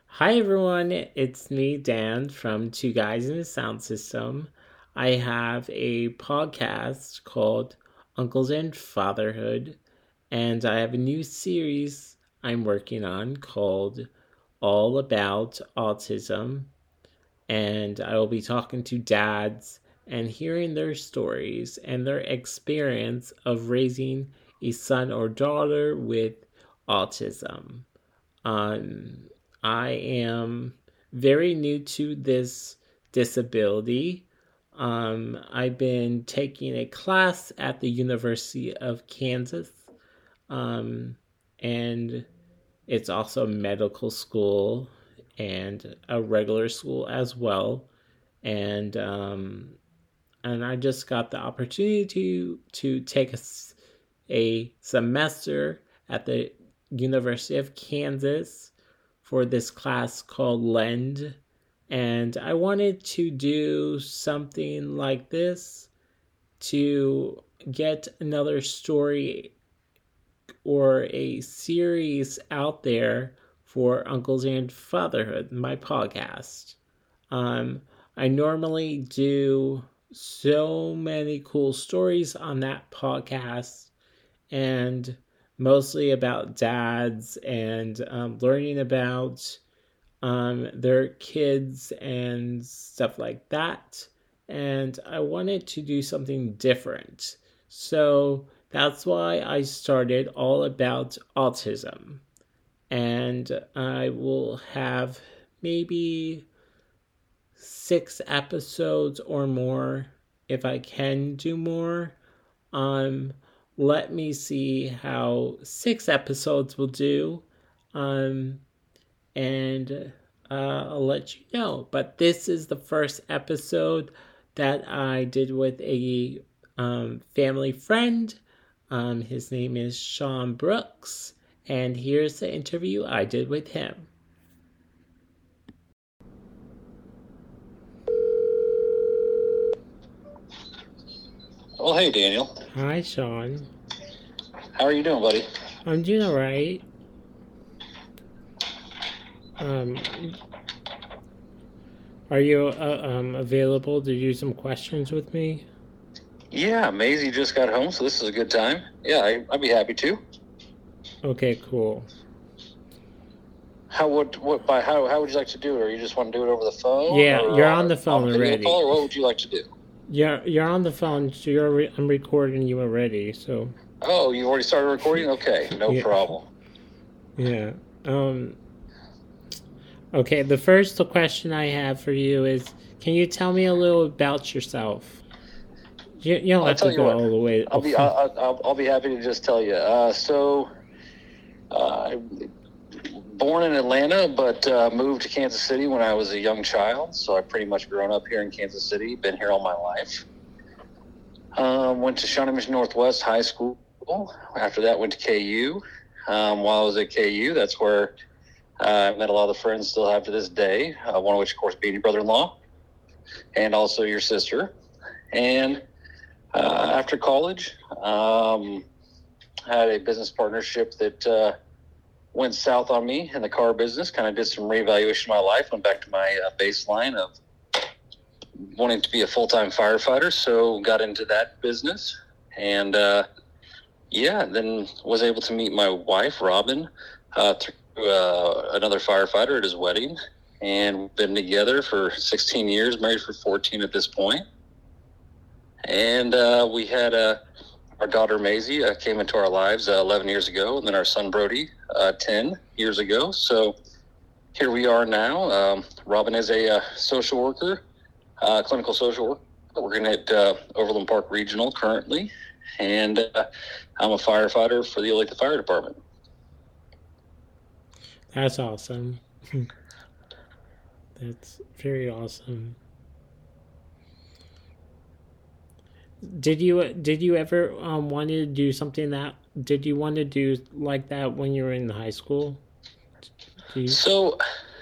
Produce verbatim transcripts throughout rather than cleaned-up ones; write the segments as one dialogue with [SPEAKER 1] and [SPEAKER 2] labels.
[SPEAKER 1] Hi everyone, it's me, Dan, from Two Guys in a Sound System. I have a podcast called Uncles and Fatherhood, and I have a new series I'm working on called All About Autism. And I will be talking to dads and hearing their stories and their experience of raising a son or daughter with autism. Um, I am very new to this disability. Um, I've been taking a class at the University of Kansas, um, and it's also a medical school and a regular school as well. And um, and I just got the opportunity to to take a a semester at the University of Kansas for this class called Lend. And I wanted to do something like this to get another story or a series out there for Uncles and Fatherhood, my podcast. Um, I normally do so many cool stories on that podcast, and mostly about dads and um, learning about um, their kids and stuff like that. And I wanted to do something different. So that's why I started All About Autism. And I will have maybe six episodes or more if I can do more. Um, Let me see how six episodes will do. Um, and uh, I'll let you know. But this is the first episode that I did with a um, family friend. Um, his name is Sean Brooks. And here's the interview I did with him.
[SPEAKER 2] Well, hey, Daniel.
[SPEAKER 1] Hi, Sean.
[SPEAKER 2] How are you doing, buddy?
[SPEAKER 1] I'm doing all right. Um, are you uh, um, available to do some questions with me?
[SPEAKER 2] Yeah, Maisie just got home, so this is a good time. Yeah, I, I'd be happy to.
[SPEAKER 1] Okay, cool.
[SPEAKER 2] How would what by how how would you like to do it? Or you just want to do it over the phone?
[SPEAKER 1] Yeah,
[SPEAKER 2] or
[SPEAKER 1] you're on the phone
[SPEAKER 2] on a video
[SPEAKER 1] already.
[SPEAKER 2] call, or what would you like to do?
[SPEAKER 1] You're you're on the phone, so you're re- I'm recording you already. So.
[SPEAKER 2] Oh, you already started recording? Okay, no
[SPEAKER 1] yeah.
[SPEAKER 2] problem.
[SPEAKER 1] Yeah. Um. Okay. The first question I have for you is, can you tell me a little about yourself? You, you don't
[SPEAKER 2] I'll
[SPEAKER 1] have
[SPEAKER 2] tell
[SPEAKER 1] to
[SPEAKER 2] you
[SPEAKER 1] go
[SPEAKER 2] what.
[SPEAKER 1] all the way.
[SPEAKER 2] I'll be I'll, I'll, I'll be happy to just tell you. Uh, so, uh, born in Atlanta, but uh, moved to Kansas City when I was a young child. So I've pretty much grown up here in Kansas City. Been here all my life. Um, went to Shawnee Mission Northwest High School. After that, went to K U. Um, while I was at K U, that's where uh, I met a lot of the friends still have to this day. Uh, one of which, of course, being your brother-in-law, and also your sister. And uh, after college, um, had a business partnership that uh, went south on me in the car business. Kind of did some reevaluation of my life. Went back to my uh, baseline of wanting to be a full-time firefighter. So got into that business, and uh, yeah, then was able to meet my wife, Robin, uh, through uh, another firefighter at his wedding. And we've been together for sixteen years, married for fourteen at this point. And uh, we had uh, our daughter, Maisie, uh, came into our lives uh, eleven years ago, and then our son, Brody, uh, ten years ago. So here we are now. Um, Robin is a uh, social worker, uh, clinical social worker, working at uh, Overland Park Regional currently. And uh, I'm a firefighter for the Olathe Fire Department.
[SPEAKER 1] That's awesome. That's very awesome. Did you did you ever um, want to do something that did you want to do like that when you were in high school?
[SPEAKER 2] You... So,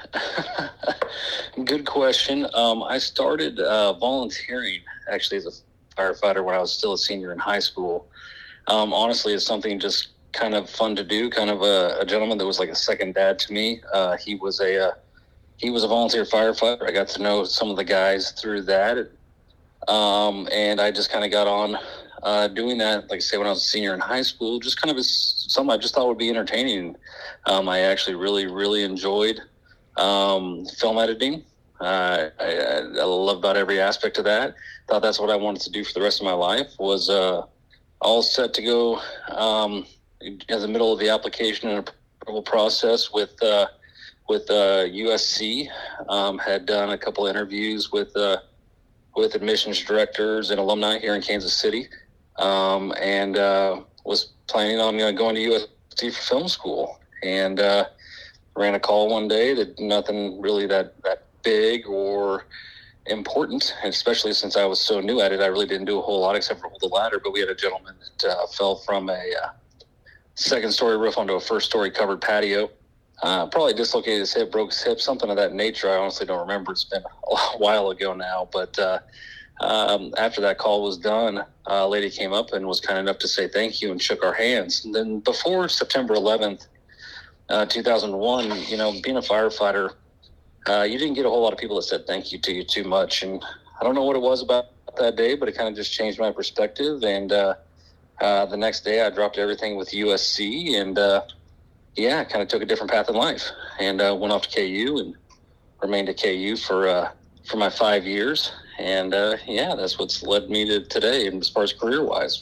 [SPEAKER 2] good question. Um, I started uh, volunteering actually as a firefighter when I was still a senior in high school. Um, honestly, it's something just kind of fun to do. Kind of a, a gentleman that was like a second dad to me. Uh, he was a, a he was a volunteer firefighter. I got to know some of the guys through that. Um, and I just kind of got on uh, doing that, like I say, when I was a senior in high school, just kind of as something I just thought would be entertaining. Um, I actually really, really enjoyed um, film editing. Uh, I, I love about every aspect of that. Thought that's what I wanted to do for the rest of my life. Was uh, all set to go um, in the middle of the application and approval process with uh, with uh, U S C. Um, had done a couple interviews with uh, with admissions directors and alumni here in Kansas City, um, and uh, was planning on uh, going to U S C for film school. And uh, ran a call one day that nothing really that that big or important, and especially since I was so new at it, I really didn't do a whole lot except for hold the ladder. But we had a gentleman that uh, fell from a uh, second story roof onto a first story covered patio. Uh, probably dislocated his hip, broke his hip, something of that nature. I honestly don't remember. It's been a while ago now. But uh, um, after that call was done, a lady came up and was kind enough to say thank you and shook our hands. And then before September eleventh, uh, two thousand one, you know, being a firefighter, Uh, you didn't get a whole lot of people that said thank you to you too much. And I don't know what it was about that day, but it kind of just changed my perspective. And uh, uh, the next day I dropped everything with U S C and, uh, yeah, kind of took a different path in life and uh, went off to K U and remained at K U for uh, for my five years. And, uh, yeah, that's what's led me to today as far as career-wise.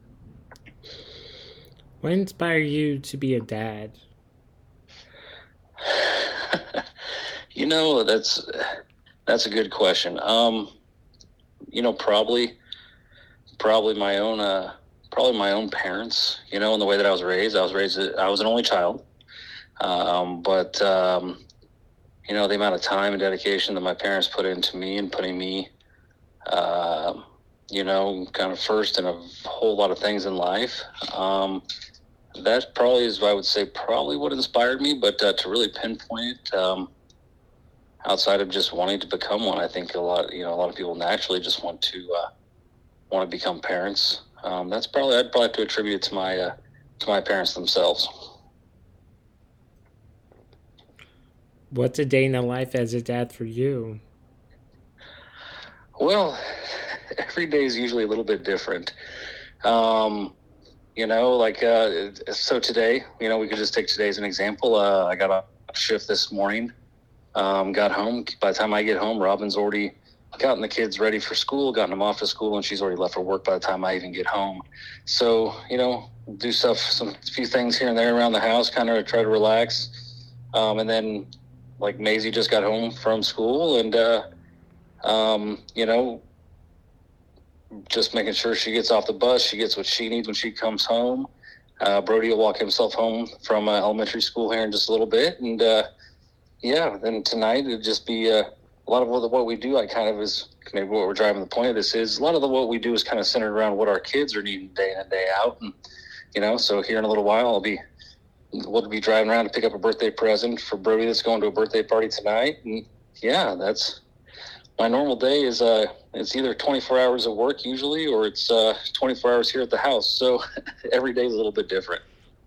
[SPEAKER 1] What inspired you to be a dad?
[SPEAKER 2] You know, that's that's a good question. Um, you know, probably probably my own uh, probably my own parents. You know, in the way that I was raised. I was raised. I was an only child, um, but um, you know, the amount of time and dedication that my parents put into me and putting me, uh, you know, kind of first in a whole lot of things in life. Um, that probably is, I would say, probably what inspired me. But uh, to really pinpoint it. Um, Outside of just wanting to become one, I think a lot, you know, a lot of people naturally just want to uh, want to become parents. Um, that's probably I'd probably have to attribute it to my uh, to my parents themselves.
[SPEAKER 1] What's a day in the life as a dad for you?
[SPEAKER 2] Well, every day is usually a little bit different. Um, you know, like uh, so today, you know, we could just take today as an example. Uh, I got a shift this morning. Um, got home. By the time I get home, Robin's already gotten the kids ready for school, gotten them off to school, and she's already left for work by the time I even get home. So, you know, do stuff, some few things here and there around the house, kind of try to relax. Um, and then, like, Maisie just got home from school, and, uh, um, you know, just making sure she gets off the bus, she gets what she needs when she comes home. Uh, Brody will walk himself home from uh, elementary school here in just a little bit, and, uh, yeah, then tonight it'd just be uh, a lot of what, what we do. I kind of is maybe what we're driving the point of this is a lot of the, what we do is kind of centered around what our kids are needing day in and day out. And, you know, so here in a little while, I'll be, we'll be driving around to pick up a birthday present for Brody that's going to a birthday party tonight. And yeah, that's my normal day is, uh, it's either twenty-four hours of work usually, or it's uh, twenty-four hours here at the house. So every day is a little bit different.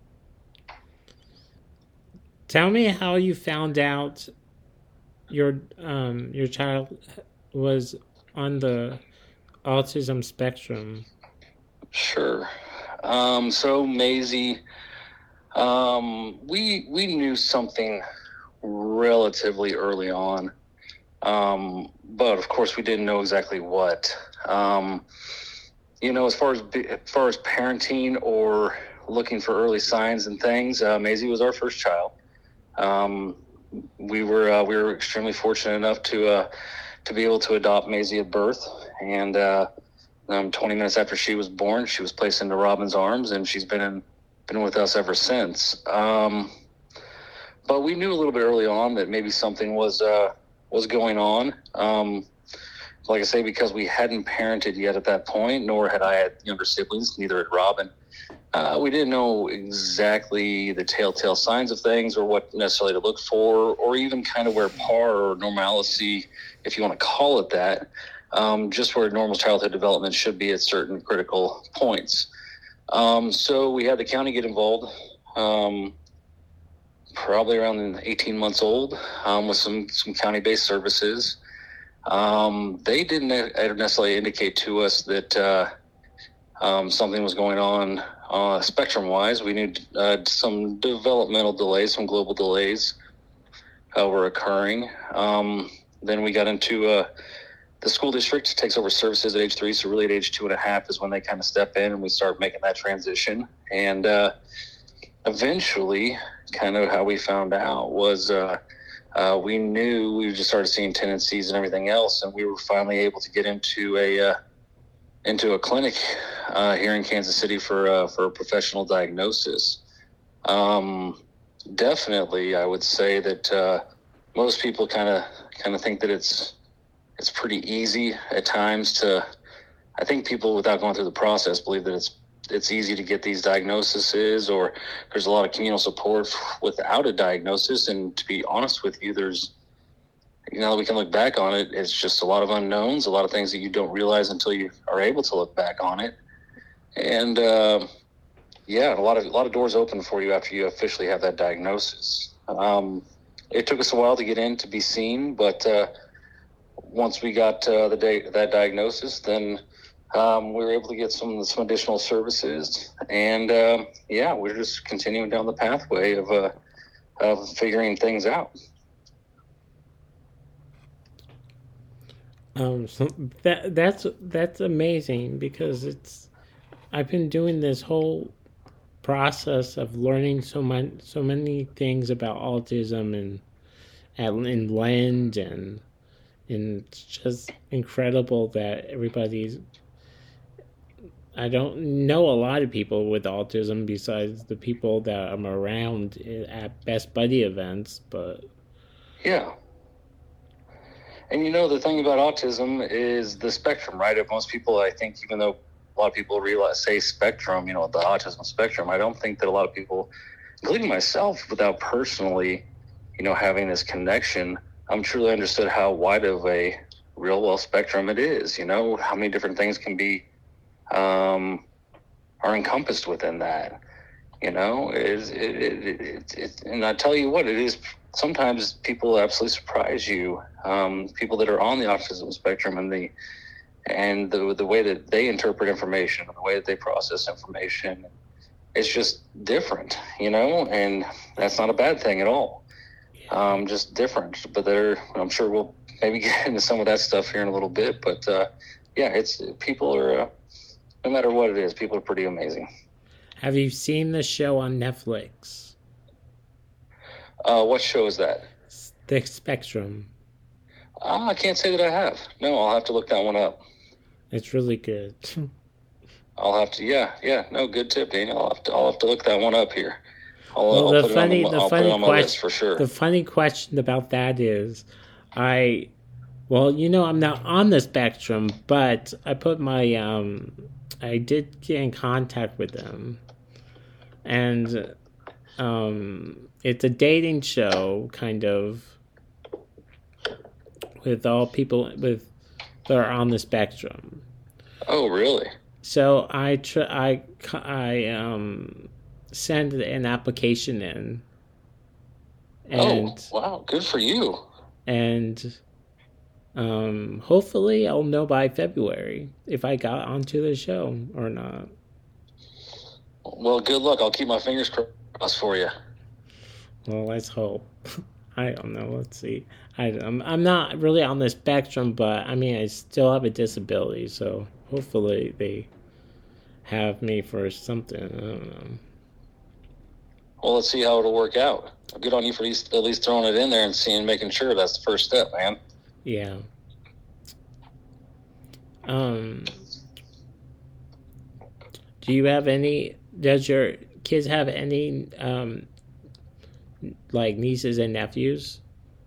[SPEAKER 1] Tell me how you found out your um, your child was on the autism spectrum.
[SPEAKER 2] Sure. Um, so Maisie, um, we we knew something relatively early on, um, but of course we didn't know exactly what. Um, you know, as far as as far as parenting or looking for early signs and things, uh, Maisie was our first child. Um, we were uh, we were extremely fortunate enough to uh, to be able to adopt Maisie at birth, and uh, um, twenty minutes after she was born, she was placed into Robin's arms, and she's been in, been with us ever since. Um, but we knew a little bit early on that maybe something was uh, was going on. Um, like I say, because we hadn't parented yet at that point, nor had I had younger siblings, neither had Robin. Uh, we didn't know exactly the telltale signs of things or what necessarily to look for, or even kind of where par or normalcy, if you want to call it that, um, just where normal childhood development should be at certain critical points. Um, so we had the county get involved um, probably around eighteen months old, um, with some, some county-based services. Um, they didn't necessarily indicate to us that uh, um, something was going on uh, spectrum-wise. We knew uh, some developmental delays, some global delays uh, were occurring. Um, then we got into uh, the school district takes over services at age three, so really at age two and a half is when they kind of step in and we start making that transition. And uh, eventually, kind of how we found out was uh, uh, we knew we just started seeing tendencies and everything else, and we were finally able to get into a uh, into a clinic uh, here in Kansas City for uh, for a professional diagnosis. Um, definitely, I would say that uh, most people kind of kind of think that it's it's pretty easy at times to. I think people, without going through the process, believe that it's it's easy to get these diagnoses, or there's a lot of communal support without a diagnosis. And to be honest with you, there's, you know, we can look back on it, it's just a lot of unknowns, a lot of things that you don't realize until you are able to look back on it. And uh, yeah, a lot of a lot of doors open for you after you officially have that diagnosis. Um, it took us a while to get in to be seen, but uh, once we got uh, the day, that diagnosis, then Um, we were able to get some some additional services, and uh, yeah, we're just continuing down the pathway of uh, of figuring things out.
[SPEAKER 1] Um, so that that's that's amazing, because it's I've been doing this whole process of learning so much so many things about autism and and in Lend, and and it's just incredible that everybody's. I don't know a lot of people with autism besides the people that I'm around at Best Buddy events, but
[SPEAKER 2] yeah. And you know, the thing about autism is the spectrum, right? If most people, I think, even though a lot of people realize say spectrum, you know, the autism spectrum, I don't think that a lot of people, including myself, without personally, you know, having this connection, I'm truly understood how wide of a real well spectrum it is. You know, how many different things can be um, are encompassed within that. You know, it, it, it, it, it, and I tell you what, it is sometimes people absolutely surprise you. Um, people that are on the autism spectrum and the and the the way that they interpret information, the way that they process information, it's just different. You know, and that's not a bad thing at all. Um, just different. But they're, I'm sure we'll maybe get into some of that stuff here in a little bit. But uh, yeah, it's people are. Uh, No matter what it is, people are pretty amazing.
[SPEAKER 1] Have you seen the show on Netflix?
[SPEAKER 2] Uh, what show is that?
[SPEAKER 1] The Spectrum.
[SPEAKER 2] Uh, I can't say that I have. No, I'll have to look that one up.
[SPEAKER 1] It's really good.
[SPEAKER 2] I'll have to. Yeah, yeah. No, good tip, Daniel. I'll have to. I'll have to look that one up here. I'll,
[SPEAKER 1] well,
[SPEAKER 2] I'll
[SPEAKER 1] the
[SPEAKER 2] put
[SPEAKER 1] funny,
[SPEAKER 2] it on,
[SPEAKER 1] the
[SPEAKER 2] I'll
[SPEAKER 1] funny
[SPEAKER 2] put it on my
[SPEAKER 1] question,
[SPEAKER 2] list for sure.
[SPEAKER 1] The funny question about that is, I, well, you know, I'm not on the spectrum, but I put my um. I did get in contact with them, and um, it's a dating show, kind of, with all people with that are on the spectrum.
[SPEAKER 2] Oh, really?
[SPEAKER 1] So I tr- I I um sent an application in. And,
[SPEAKER 2] oh, wow! Good for you.
[SPEAKER 1] And. Um, hopefully I'll know by February if I got onto the show or not.
[SPEAKER 2] Well, good luck. I'll keep my fingers crossed for you.
[SPEAKER 1] Well, let's hope. I don't know. Let's see. I, I'm, I'm not really on the spectrum, but I mean, I still have a disability, so hopefully they have me for something. I don't know.
[SPEAKER 2] Well, let's see how it'll work out. Good on you for at least, at least throwing it in there and seeing, making sure that's the first step, man.
[SPEAKER 1] Yeah. Um. Do you have any? Does your kids have any um, like nieces and nephews?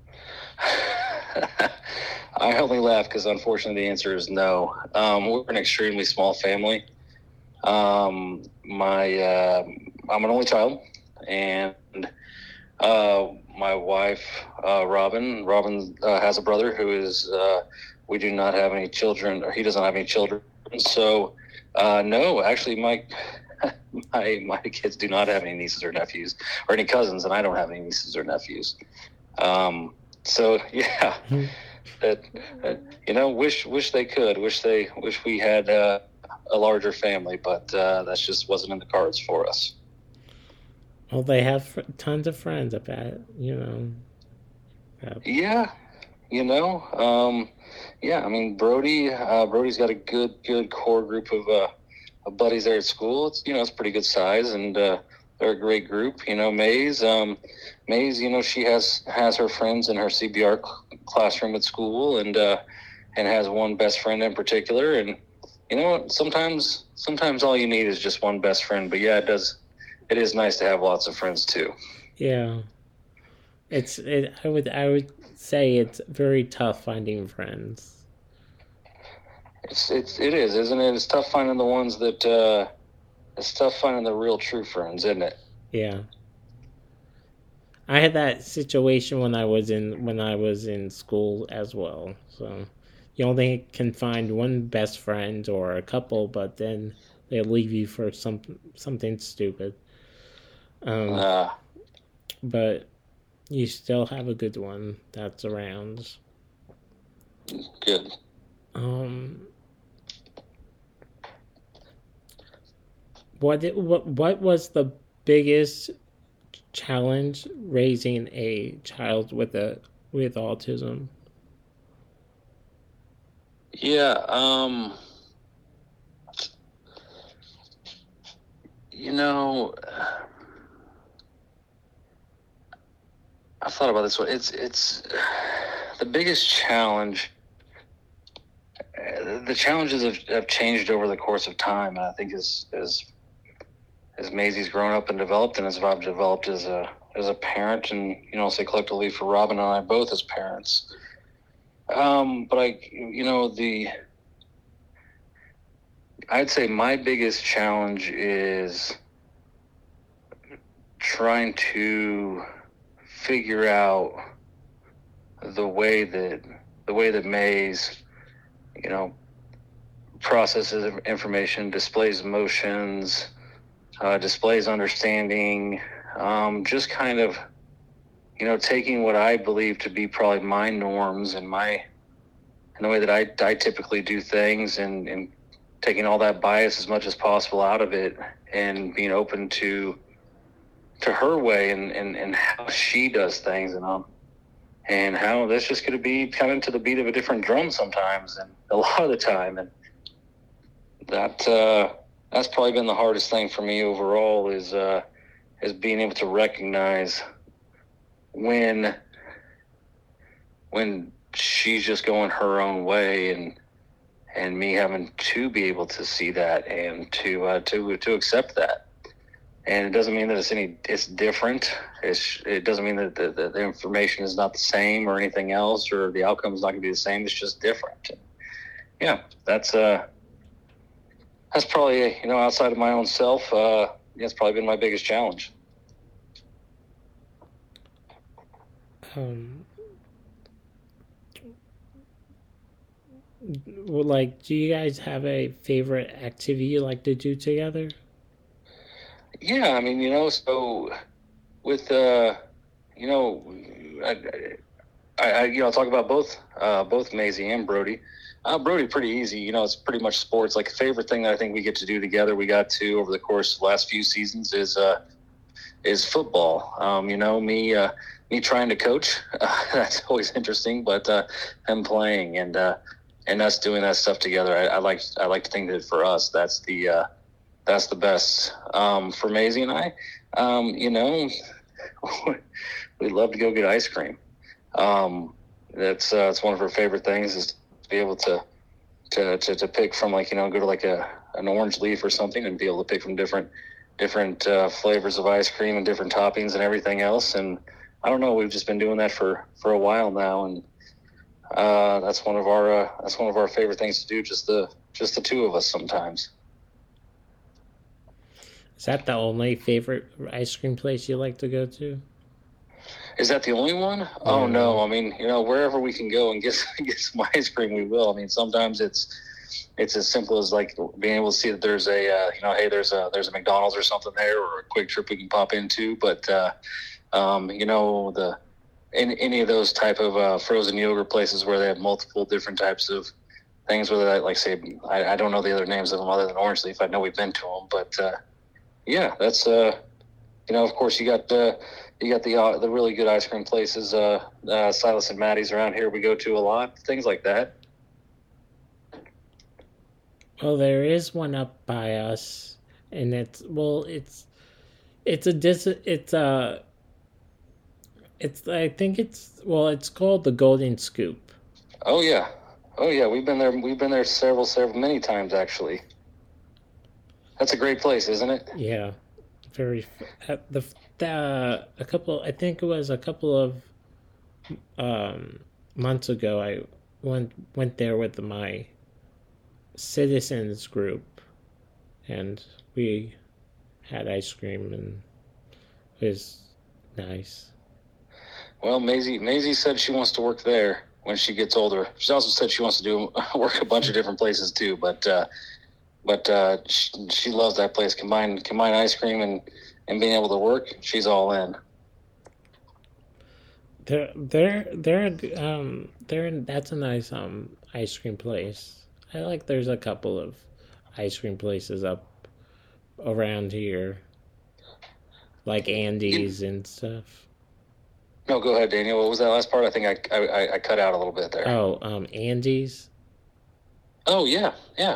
[SPEAKER 2] I only laugh because unfortunately the answer is no. Um, we're an extremely small family. Um, my uh, I'm an only child, and uh, my wife uh, Robin. Robin uh, has a brother who is. Uh, we do not have any children, or he doesn't have any children. So, uh, no, actually, my my my kids do not have any nieces or nephews or any cousins, and I don't have any nieces or nephews. Um, so yeah, that, that you know, wish wish they could, wish they wish we had uh, a larger family, but uh, that just wasn't in the cards for us.
[SPEAKER 1] Well, they have tons of friends, I bet, you know.
[SPEAKER 2] Uh, yeah, you know, um, yeah. I mean, Brody, uh, Brody's got a good good core group of. Uh, buddies there at school. It's, you know, it's pretty good size, and uh, they're a great group. You know, Maze, um, Maze, you know, she has has her friends in her C B R cl- classroom at school, and uh, and has one best friend in particular. And you know, sometimes sometimes all you need is just one best friend. But yeah, it does. It is nice to have lots of friends too.
[SPEAKER 1] Yeah, it's. It, I would. I would say it's very tough finding friends.
[SPEAKER 2] It's it's it is, isn't it? It's tough finding the ones that. Uh, it's tough finding the real true friends, isn't it?
[SPEAKER 1] Yeah. I had that situation when I was in when I was in school as well. So you only can find one best friend or a couple, but then they leave you for some something stupid. Um, uh, but you still have a good one that's around.
[SPEAKER 2] Good.
[SPEAKER 1] Um. What it, what what was the biggest challenge raising a child with a with autism?
[SPEAKER 2] Yeah, um, you know, I thought about this one. It's it's the biggest challenge. The challenges have, have changed over the course of time, and I think as as as Maisie's grown up and developed, and as I've developed as a as a parent, and you know, say collectively for Robin and I both as parents. Um, but I, you know, the I'd say my biggest challenge is trying to figure out the way that the way that Maze, you know, processes information, displays emotions, uh, displays understanding, um, just kind of, you know, taking what I believe to be probably my norms and my, and the way that I, I typically do things, and, and taking all that bias as much as possible out of it, and being open to, to her way and, and, and how she does things, and um, and how that's just going to be kind of to the beat of a different drum sometimes, and a lot of the time. And that, uh, that's probably been the hardest thing for me overall is, uh, is being able to recognize when, when she's just going her own way, and, and me having to be able to see that and to, uh, to, to accept that. And it doesn't mean that it's any, it's different. It's, it doesn't mean that the, the, the information is not the same or anything else, or the outcome is not going to be the same. It's just different. And yeah, that's, uh, that's probably, you know, outside of my own self, uh, that's probably been my biggest challenge.
[SPEAKER 1] Um, well, like, do you guys have a favorite activity you like to do together?
[SPEAKER 2] Yeah, I mean, you know, so with, uh, you know, I, I, I you know, I'll talk about both, uh, both Maisie and Brody. Uh, Brody, pretty easy. You know, it's pretty much sports. Like, a favorite thing that I think we get to do together, we got to over the course of the last few seasons, is uh, is football. Um, you know, me uh, me trying to coach, uh, that's always interesting, but uh, him playing and uh, and us doing that stuff together, I, I like I like to think that for us, that's the uh, that's the best. Um, for Maisie and I, um, you know, we love to go get ice cream. Um, that's uh, it's one of her favorite things is be able to, to to to pick from, like, you know, go to like a an orange leaf or something and be able to pick from different different uh, flavors of ice cream and different toppings and everything else. And I don't know, we've just been doing that for for a while now, and uh, that's one of our uh, that's one of our favorite things to do. Just the just the two of us sometimes.
[SPEAKER 1] Is that the only favorite ice cream place you like to go to?
[SPEAKER 2] Is that the only one? Yeah. Oh, no. I mean, you know, wherever we can go and get, get some ice cream, we will. I mean, sometimes it's, it's as simple as like being able to see that there's a uh, you know, hey, there's a there's a McDonald's or something there, or a Quick Trip we can pop into. But uh, um, you know, the any, any of those type of uh, frozen yogurt places where they have multiple different types of things, whether that, like say, I, I don't know the other names of them other than Orange Leaf. I know we've been to them, but uh, yeah, that's uh, you know, of course you got uh, you got the uh, the really good ice cream places, uh, uh, Silas and Maddie's around here we go to a lot, things like that.
[SPEAKER 1] Well, there is one up by us, and it's well, it's it's a dis it's a it's I think it's well, it's called the Golden Scoop.
[SPEAKER 2] Oh yeah, oh yeah, we've been there. We've been there several, several, many times actually. That's a great place, isn't it?
[SPEAKER 1] Yeah, very uh, the the a couple. I think it was a couple of um, months ago. I went went there with my citizens group, and we had ice cream, and it was nice.
[SPEAKER 2] Well, Maisie Maisie said she wants to work there when she gets older. She also said she wants to do work a bunch of different places too, but uh, but uh, she, she loves that place. Combine combine ice cream and, and being able to work, she's all in.
[SPEAKER 1] They're they're they're um they're that's a nice um ice cream place. I like there's a couple of ice cream places up around here, like Andy's and stuff.
[SPEAKER 2] No, go ahead, Daniel. What was that last part? I think I I, I cut out a little bit there.
[SPEAKER 1] Oh, um, Andy's.
[SPEAKER 2] Oh yeah, yeah.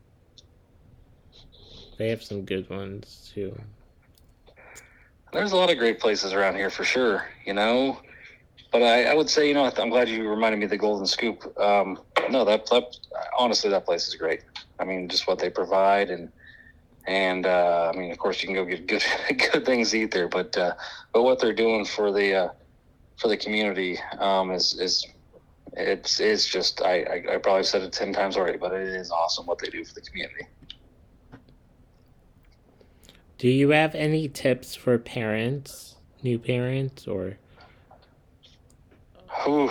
[SPEAKER 1] They have some good ones too.
[SPEAKER 2] There's a lot of great places around here for sure, you know. But I, I would say, you know, I'm glad you reminded me of the Golden Scoop. Um, no, that, that honestly, that place is great. I mean, just what they provide, and and uh, I mean, of course, you can go get good good things to eat there. But uh, but what they're doing for the uh, for the community um, is is it's it's just I, I I probably said it ten times already, but it is awesome what they do for the community.
[SPEAKER 1] Do you have any tips for parents, new parents, or?
[SPEAKER 2] Whew.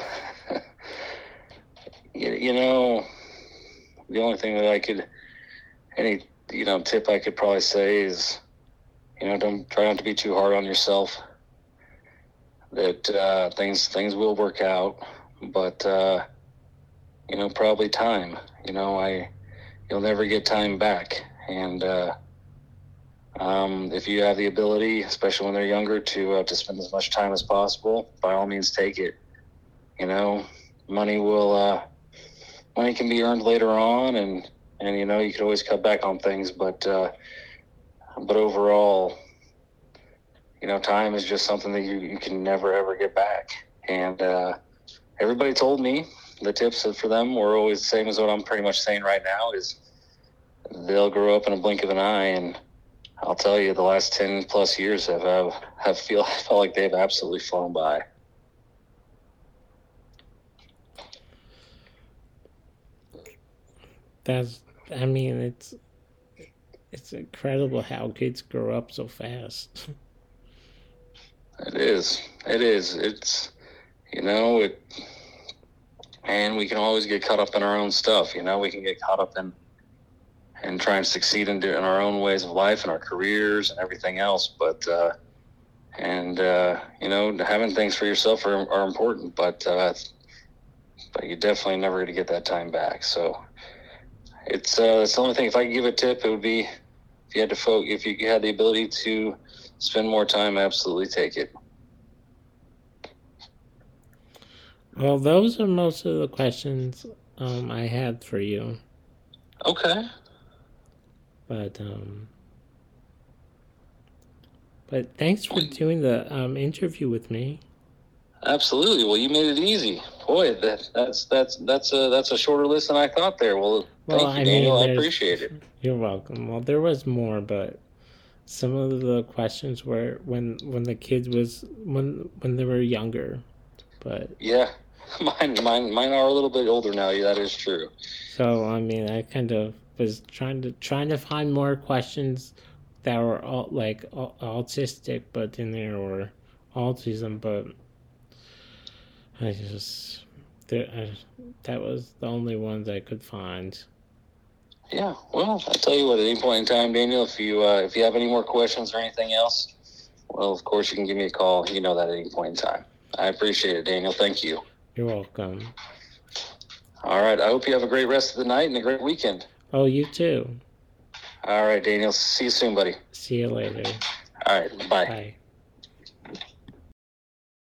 [SPEAKER 2] you, you know, the only thing that I could, any, you know, tip I could probably say is, you know, don't try not to be too hard on yourself. That uh, things things will work out, but uh, you know, probably time. You know, I you'll never get time back, and uh, um, if you have the ability, especially when they're younger, to uh, to spend as much time as possible, by all means, take it. You know, money will uh, money can be earned later on, and, and you know, you could always cut back on things, but uh, but overall, you know, time is just something that you, you can never ever get back. And uh, everybody told me the tips for them were always the same as what I'm pretty much saying right now: is they'll grow up in a blink of an eye. And I'll tell you, the last ten plus years have have, have feel felt like they've absolutely flown by.
[SPEAKER 1] That's, I mean, it's it's incredible how kids grow up so fast.
[SPEAKER 2] It is. It is. It's, you know, it, and we can always get caught up in our own stuff. You know, we can get caught up in and try and succeed in, in our own ways of life and our careers and everything else. But, uh, and, uh, you know, having things for yourself are, are important, but, uh, but you definitely never going to get that time back. So it's, uh, it's the only thing. If I could give a tip, it would be, if you had to fo- if you had the ability to spend more time, absolutely take it.
[SPEAKER 1] Well, those are most of the questions um, I had for you.
[SPEAKER 2] Okay.
[SPEAKER 1] But um, but thanks for doing the um, interview with me.
[SPEAKER 2] Absolutely. Well, you made it easy. Boy, that, that's that's that's a that's a shorter list than I thought there. Well, thank well, you, I Daniel. Mean, I appreciate it.
[SPEAKER 1] You're welcome. Well, there was more, but some of the questions were when when the kids was when when they were younger. But
[SPEAKER 2] yeah, mine mine mine are a little bit older now. Yeah, that is true.
[SPEAKER 1] So I mean, I kind of was trying to trying to find more questions that were all like autistic, but in there or autism, but I just there I, that was the only ones I could find.
[SPEAKER 2] Yeah, well, I tell you what, at any point in time, Daniel, if you uh, if you have any more questions or anything else, well, of course you can give me a call. You know that at any point in time. I appreciate it, Daniel. Thank you.
[SPEAKER 1] You're welcome.
[SPEAKER 2] All right. I hope you have a great rest of the night and a great weekend.
[SPEAKER 1] Oh, you too.
[SPEAKER 2] All right, Daniel. See you soon, buddy.
[SPEAKER 1] See you later.
[SPEAKER 2] All right. Bye.
[SPEAKER 1] Bye.